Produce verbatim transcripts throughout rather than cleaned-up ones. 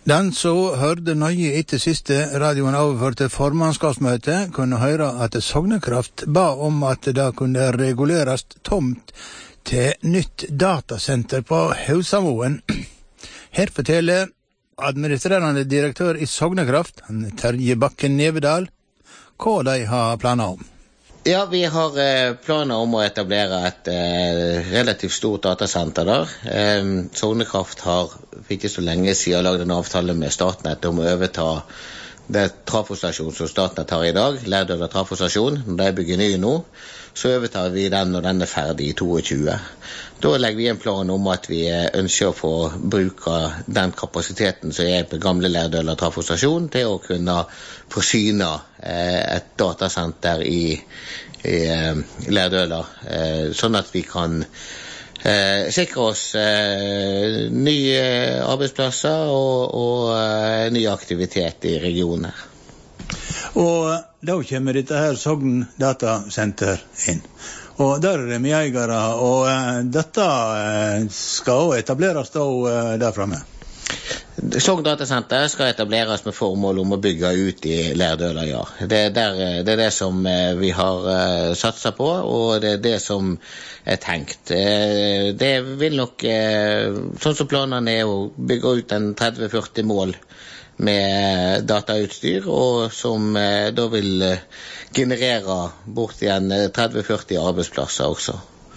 Den som hørte nøye etter siste radioen overførte formannskapsmøte kunne høre at Sognekraft ba om at det kunne reguleres tomt til nytt datasenter på Hausamoen. Her forteller administrerende direktør i Sognekraft, Terje Bakken Nevedal, hva de har planer om. Ja, vi har eh, planer om å etablere et eh, relativt stort datasenter der. Eh, Sognekraft har for ikke så lenge siden laget en avtale med Statnett om å overta det trafostasjon som Statnett har i dag, Lærdøla trafostasjon. Når de bygger ny nå, så overtar vi den når den er ferdig i tjueto. Da legger vi en plan om at vi ønsker å få bruke den kapasiteten som er på gamle Lærdøla trafostasjon til å kunne forsyne eh, et datasenter i, i eh, Lærdøla, eh, sånn at vi kan eh, sikre oss eh, nye arbeidsplasser og, og eh, ny aktivitet i regionen her. Og da kommer dette her Sogn datasenter inn. Og der er det medeiere, og uh, dette uh, skal også etableres da uh, der fremme. Sogn datasenter skal etableres med formål om å bygge ut i Lærdøla, ja. Det er, der, det, er det som uh, vi har uh, satset på, og det er det som er tenkt. Uh, det vil nok, uh, sånn som planene er, å bygge ut en tretti til førti mål med datautstyr, og som eh, da vil eh, generere bort igjen tretti til førti arbeidsplasser også.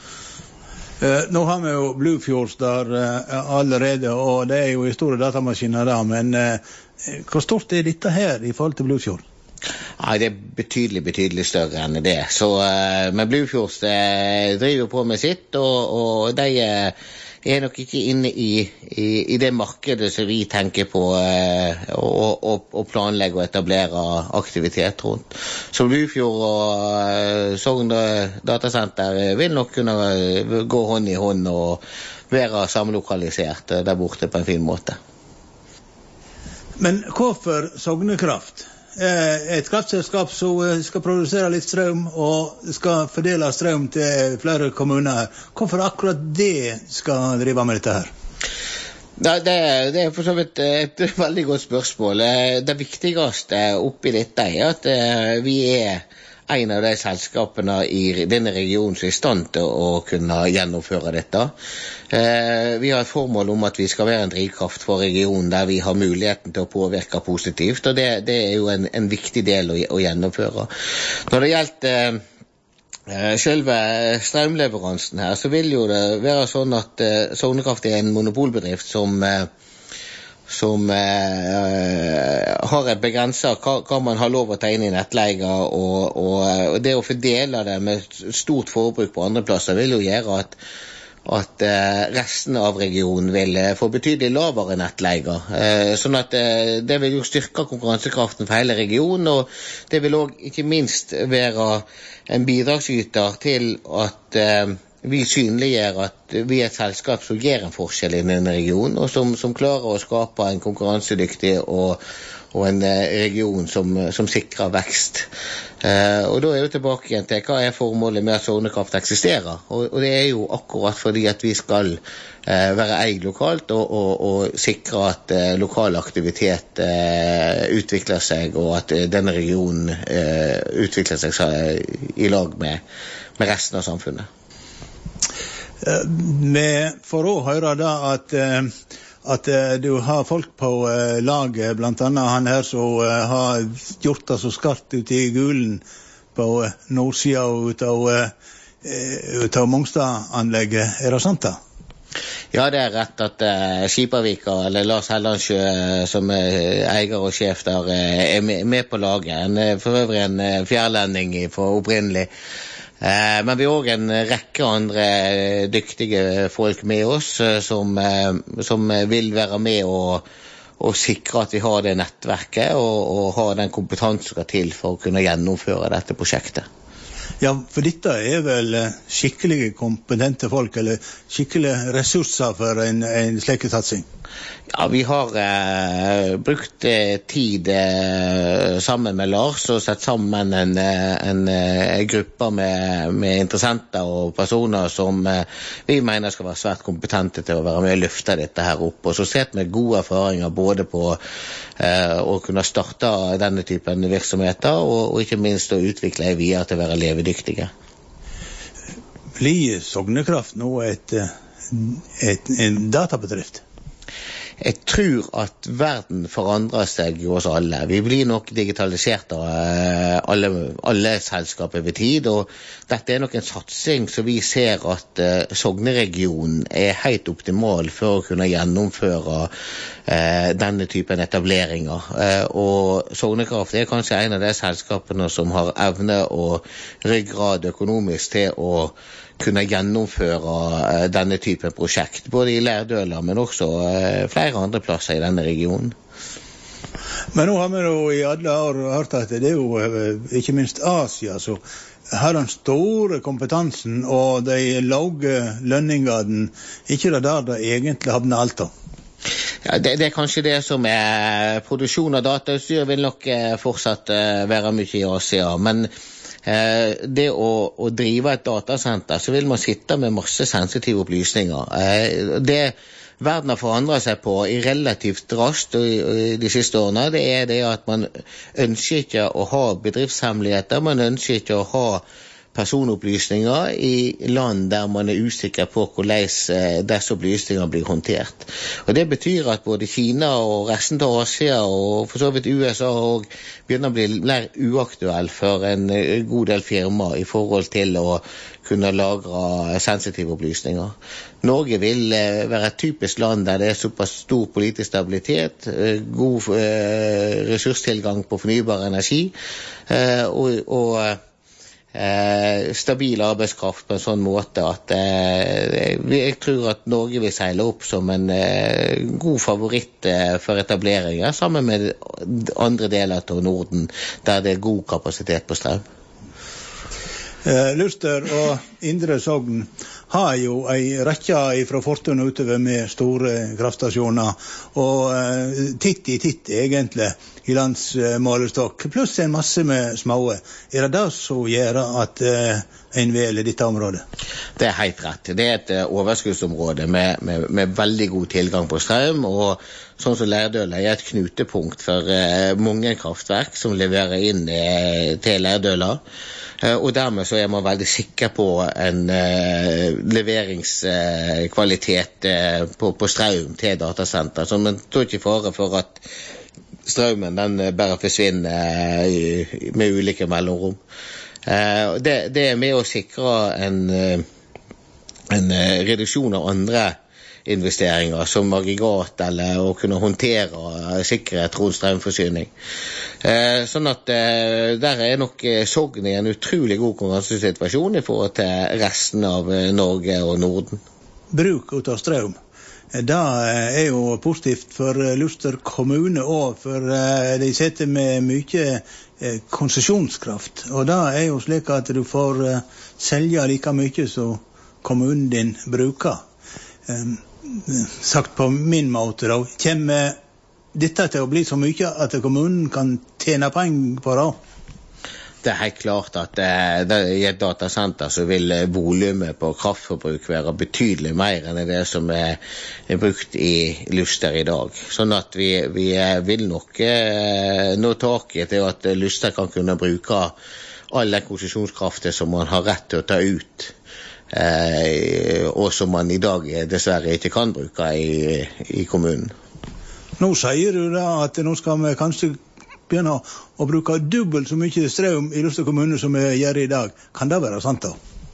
Eh, nå har vi jo Bluefjords der eh, allerede, og det er jo i store datamaskiner der, men eh, hvor stort er dette her i forhold til Bluefjord? Ja, det er betydelig, betydelig større enn det. Så, eh, men Bluefjords eh, driver på med sitt, og, og de eh, er nok ikke inne i, i, i det markedet som vi tenker på eh, å, å planlegge og etablere aktivitet rundt. Så Bluefjord og eh, Sogn datasenter vil nok kunne gå hånd i hånd og være samlokalisert der borte på en fin måte. Men hvorfor Sognekraft? Et kraftselskap som skal produsere litt strøm og skal fordele strøm til flere kommuner. Hvorfor akkurat det skal drive med dette her? Ja, det, det er for så vidt et veldig godt spørsmål. Det viktigste oppi dette er at vi er en av de selskapene i denne regionen som er i stand til å kunne gjennomføre dette. Eh, vi har et formål om at vi skal være en drivkraft for regionen der vi har muligheten til å påvirke positivt, og det, det er jo en, en viktig del å, å gjennomføre. Når det gjelder eh, selve strømleveransen her, så vil jo det være sånn at eh, Sognekraft er en monopolbedrift som eh, som eh, har et begrenset hva, hva man har lov å ta inn i nettleier, og, og, og det å fordele det med stort forbruk på andre plasser vil jo gjøre at, at eh, resten av regionen vil eh, få betydelig lavere nettleier. Eh, sånn at eh, det vil jo styrke konkurransekraften for hele regionen, og det vil også ikke minst være en bidragsyter til at eh, vi synliggjør at vi er et selskap som gjør en forskjell i denne regionen, og som, som klarer å skape en konkurransedyktig og, og en region som, som sikrer vekst. Eh, og da er jo tilbake igjen til hva er formålet med at Sognekraft eksisterer. Og, og det er jo akkurat fordi at vi skal eh, være eid lokalt og, og, og sikre at eh, lokal aktivitet eh, utvikler seg, og at eh, denne regionen eh, utvikler seg i lag med, med resten av samfunnet. Vi får også høre da at, at du har folk på laget, blant annet han her som har gjort det så skarpt ute i gulen på nordsida ut av, ut av Mongstad-anlegget. Er det sant da? Ja, det er rett at uh, Skipavika, eller Lars Hellandsjø, som er eier og sjef der, er med, med på laget. Han er for øvrig en uh, fjærlending fra opprinnelig. Eh, men vi har også en rekke andre dyktige folk med oss eh, som, eh, som vil være med og, og sikre at vi har det nettverket og, og har den kompetansen som skal til for å kunne gjennomføre dette prosjektet. Ja, for dette er vel skikkelige kompetente folk, eller skikkelige ressurser for en, en slik satsing? Ja, vi har eh, brukt eh, tid eh, sammen med Lars og sett sammen en, en, en gruppe med, med interessenter og personer som eh, vi mener skal være svært kompetente til å være med og løfte dette her opp. Og så sett med gode erfaringer både på eh, å kunne starte denne typen virksomheter og, og ikke minst å utvikle videre til å være levedyktige. Blir Sognekraft nå et, et, en databedrift? Jeg tror at verden forandrer seg jo oss alle. Vi blir nok digitalisert av alle, alle selskaper ved tid, og dette er nok en satsing som vi ser at uh, Sogneregionen er helt optimal for å kunne gjennomføre uh, denne typen etableringer. Uh, og Sognekraft er kanskje en av de selskapene som har evne og ryggrad økonomisk til å kunne gjennomføre uh, denne typen prosjekt, både i Lærdøla, men også uh, flere andre plasser i denne regionen. Men nå har vi jo i alle år hørt at det er jo uh, ikke minst Asia, så har den store kompetansen og de lave lønningene, ikke det der det egentlig havner alt da? Ja, det, det er kanskje det som er produksjon av datautstyr vil nok uh, fortsatt uh, være mye i Asia, men Eh, det å, å drive et datasenter, så vil man sitte med masse sensitive opplysninger. Eh, det verden har forandret seg på i relativt raskt og i, og i de siste årene, det er det at man ønsker ikke å ha bedriftshemmeligheter, man ønsker ikke å ha personopplysninger i land der man er usikker på hvordan disse opplysninger blir håndtert. Og det betyr at både Kina og resten av Asia og for så vidt U S A og begynner å bli mer uaktuell for en god del firma i forhold til å kunne lagre sensitive opplysninger. Norge vil være et typisk land der det er såpass stor politisk stabilitet, god ressurstilgang på fornybar energi og, og Eh, stabil arbeidskraft på en sånn måte at eh, jeg tror at Norge vil seile opp som en eh, god favoritt eh, for etableringer sammen med andre deler av Norden der det er god kapasitet på strøm. Eh, Luster og Indre Sogn har jo ei rekke fra fortun utover med store kraftstasjoner, og eh, titt i titt egentlig i landsmålestokk, pluss en masse med små. Er det det som gjør at eh, en velger dette området? Det er helt rett. Det er et overskuddsområde med, med, med veldig god tilgang på strøm, og sånn som Lærdøla er et knutepunkt for eh, mange kraftverk som leverer inn eh, til Lærdøla. Og dermed så er man veldig sikker på en uh, leveringskvalitet uh, på, på strøm til datasenter. Så man tror ikke fare for at strømmen den bare forsvinner uh, med ulike mellomrom. Uh, det, det er med å sikre en, uh, en uh, reduksjon av andre investeringer som aggregat eller å kunne håndtere sikkerhet rundt strømforsyning. Eh, sånn at eh, der er nok eh, Sogn i en utrolig god konkurransesituasjon i forhold til resten av eh, Norge og Norden. Bruk av strøm, det er jo positivt for Luster kommune også, for eh, de sitter med mye eh, konsesjonskraft, og det er jo slik at du får eh, selge like mye som kommunen din bruker. Eh, sagt på min måte da, kommer dette til å bli så mye at kommunen kan tjene penger på det? Det er helt klart at eh, det, i et datasenter så vil eh, volumet på kraftforbruk være betydelig mer enn det som er, er brukt i Luster i dag. Sånn at vi, vi vil nok eh, nå taket til at Luster kan kunne bruke all den konsesjonskraften som man har rett til å ta ut. Eh, og som man i dag dessverre ikke kan bruke i, i kommunen. Nå sier du da at nå skal vi kanskje begynne å bruke dobbelt så mye strøm i Luster kommune som vi gjør i dag. Kan det være sant da?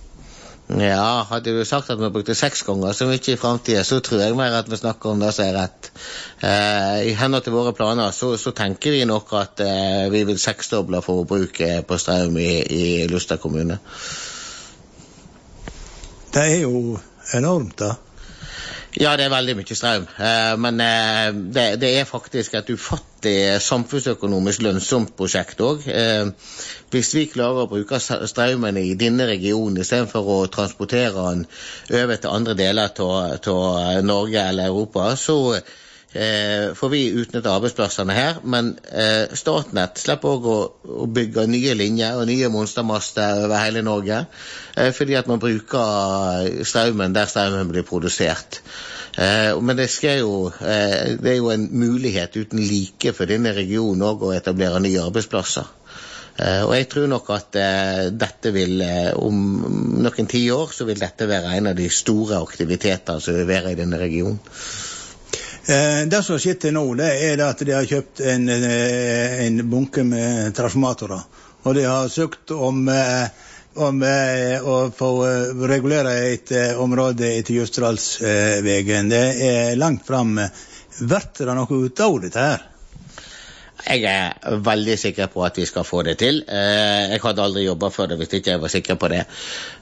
Ja, hadde du sagt at vi brukte seks ganger så mye i fremtiden, så tror jeg mer at vi snakker om det som er rett. Eh, I henhold til våre planer så, så tenker vi nok at eh, vi vil seksdoble for å bruke på strøm i, i Luster kommune. Det er jo enormt da. Ja, det er veldig mye strøm, men det, det er faktisk et ufattelig samfunnsøkonomisk lønnsomt prosjekt også. Hvis vi klarer å bruke strømmen i denne regionen i stedet for å transportere den over til andre deler til Norge eller Europa, så eh, får vi utnytte arbeidsplassene her, men eh, Statnett slipper også å, å bygge nye linjer og nye monstermaster over hele Norge, eh, fordi at man bruker strømmen der strømmen blir produsert. Eh, men det, skal jo, eh, det er jo en mulighet uten like for denne regionen også å etablere nye arbeidsplasser. Uh, og jeg tror nok at uh, dette vil, uh, om noen ti år, så vil dette være en av de store aktiviteter som vil være i denne regionen. Uh, det som har skjedd til nå, det er at de har kjøpt en, uh, en bunke med transformatorer, og de har søkt om, uh, om uh, å få uh, regulere et uh, område etter Jøstralsvegen. Det er langt frem. Vært det noe ut av dette her? Jeg er veldig sikker på at vi skal få det til. Jeg hadde aldri jobbet for det hvis ikke jeg var sikker på det.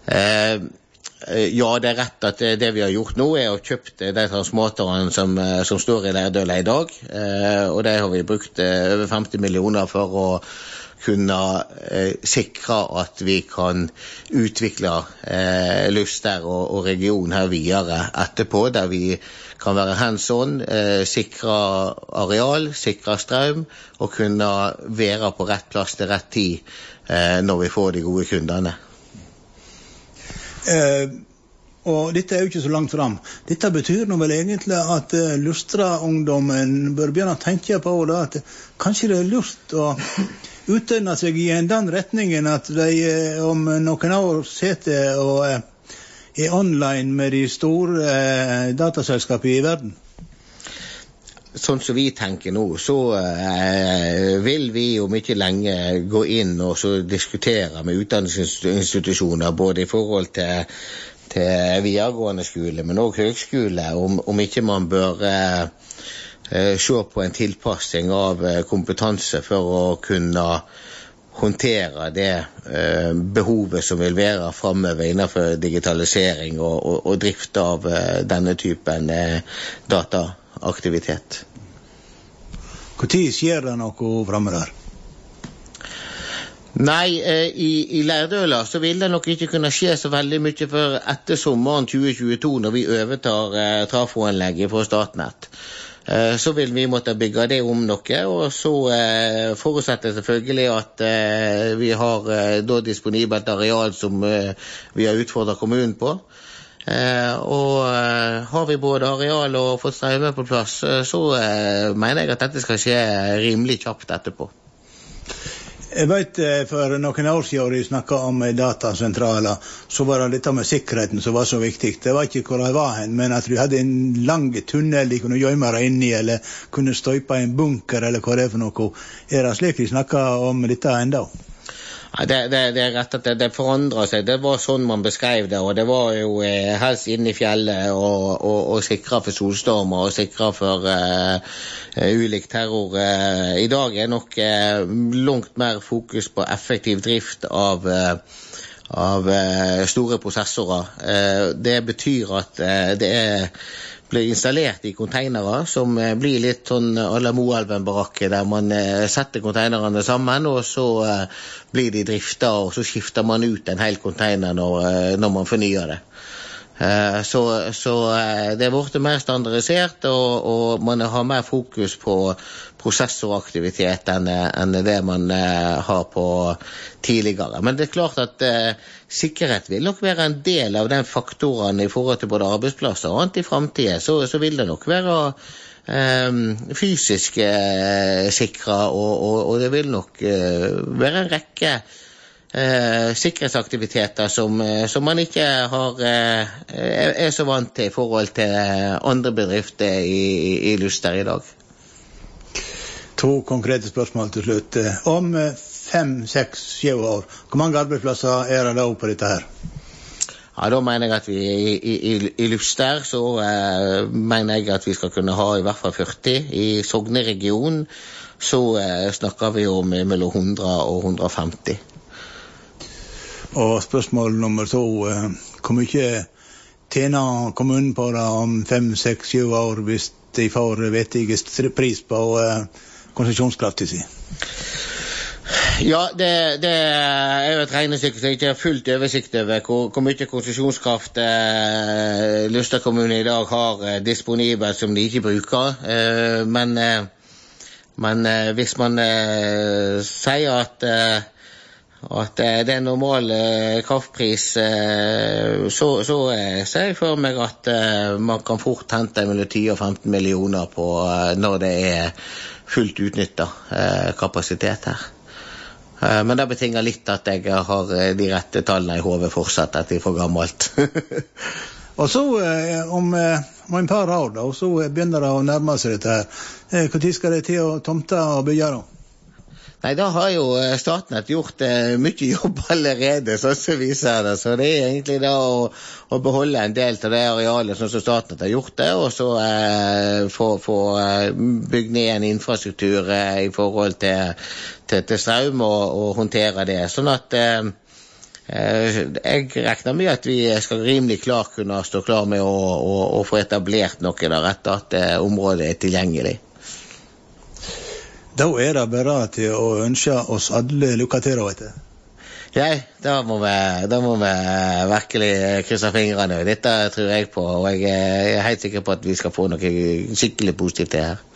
Ja, det er rett at det vi har gjort nå er å kjøpt de transformatorene som, som står i Lærdøla i dag. Og det har vi brukt over femti millioner for å kunne eh, sikre at vi kan utvikle eh, Luster og, og regionen her videre etterpå, der vi kan være hands-on, eh, sikre areal, sikre strøm, og kunne være på rett plass til rett tid eh, når vi får de gode kundene. Eh, og dette er jo ikke så langt frem. Dette betyr nå vel egentlig at uh, Lustra-ungdommen bør begynne å tenke på det, at kanskje det er lurt å utdanne seg i den retningen at de uh, om noen år sitter og uh, er online med de store uh, dataselskapene i verden. Sånn som vi tenker nå, så uh, vil vi om ikke lenge gå inn og så diskutere med utdanningsinstitusjoner, både i forhold til til videregående skole, men også høgskole, om, om ikke man bør eh, se på en tilpassing av eh, kompetanse for å kunne håndtere det eh, behovet som vil være fremover innenfor digitalisering og, og, og drift av eh, denne typen eh, dataaktivitet. Hvor tid skjer det noe fremover? Nei, eh, i, i Lærdøla så vil det nok ikke kunne skje så veldig mye for etter sommeren tjue tjueto, når vi overtar eh, trafoanlegget fra Statnett. Eh, så vil vi måtte bygge det om noe, og så eh, forutsetter selvfølgelig at eh, vi har eh, da disponibelt areal som eh, vi har utfordret kommunen på. Eh, og eh, har vi både areal og fått strømme på plass, eh, så eh, mener jeg at dette skal skje rimelig kjapt etterpå. Jeg vet, for noen år siden de snakket om datasentraler, så var det dette med sikkerheten som var så viktig. Det var ikke hvor de var hen, men at de hadde en lang tunnel de kunne gjemme deg inn i, eller kunne støype en bunker, eller hva det er for noe. Er det slik de snakker om dette enda? Ja, det, det, det er rett at det, det forandrer seg. Det var sånn man beskrev det, og det var jo eh, helst inne i fjellet og, og, og sikre for solstormer og sikre for eh, ulik terror. Eh, I dag er nok eh, langt mer fokus på effektiv drift av, eh, av eh, store prosessorer. Eh, det betyr at eh, det er blir installert i containere som eh, blir litt sånn à la Moelven-barakke, der man eh, setter containerene sammen, og så eh, blir de driftet, og så skifter man ut en hel container når, eh, når man fornyer det. Eh, så så eh, det er blitt mer standardisert, og, og man har mer fokus på prosessoraktivitet enn, enn det man eh, har på tidligere. Men det er klart at eh, sikkerhet vil nok være en del av den faktoren i forhold til både arbeidsplasser og annet i fremtiden. Så, så vil det nok være eh, fysisk eh, sikre, og, og, og det vil nok eh, være en rekke eh, sikkerhetsaktiviteter som, som man ikke har, eh, er så vant til i forhold til andre bedrifter i, i, i Luster i dag. To konkrete spørsmål til slutt. Om fem, seks, sju år, hvor mange arbeidsplasser er det da på dette her? Ja, da mener jeg at vi i, i, i Luster så eh, mener jeg at vi skal kunne ha i hvert fall førti. I Sogneregionen så eh, snakker vi om mellom hundre og hundre og femti. Og spørsmål nummer to, eh, hvor mye tjener kommunen på det om fem, seks, sju år hvis de får vettigest pris på uh, konsesjonskraften sin? Ja, det, det er jo et regnestykke som ikke har fullt oversikt over hvor, hvor mye konsesjonskraft eh, Luster kommune i dag har eh, disponibelt som de ikke bruker. Eh, men eh, men eh, hvis man eh, sier at, eh, at eh, det er normal eh, kraftpris, eh, så, så eh, ser jeg for meg at eh, man kan fort hente mellom ti og femten millioner på eh, når det er fullt utnyttet eh, kapasitet her. Men det betinger litt at jeg har de rette tallene i hodet fortsatt, at de er for gammelt. Og så om, om en par år da, og så begynner det å nærme seg dette her. Hvor skal det til å tomte og bygge da? Nei, da har jo Statnett gjort eh, mye jobb allerede, sånn som vi ser det. Så det er egentlig da å, å beholde en del til det arealet sånn som Statnett har gjort det, og så eh, få, få eh, bygge ned en infrastruktur eh, i forhold til, til, til strøm og, og håndtere det. Sånn at eh, jeg regner med at vi skal rimelig klart kunne stå klar med å, å, å få etablert noe der etter at eh, området er tilgjengelig. Da er det bare til å ønske oss alle lykke til, vet du. Ja, da må vi, da må vi virkelig krysse fingrene. Dette tror jeg på, og jeg er helt sikker på at vi skal få noe skikkelig positivt til her.